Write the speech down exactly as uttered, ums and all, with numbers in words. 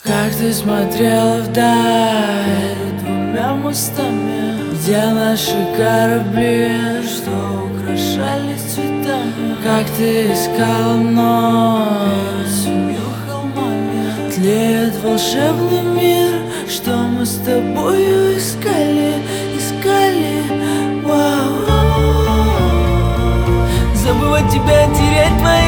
Как ты смотрела вдаль перед двумя мостами, где наши корабли, что украшались цветами. Как ты искала вновь семью холмами, тлеет волшебный мир, что мы с тобою искали, искали. Вау. Забывать тебя, терять твои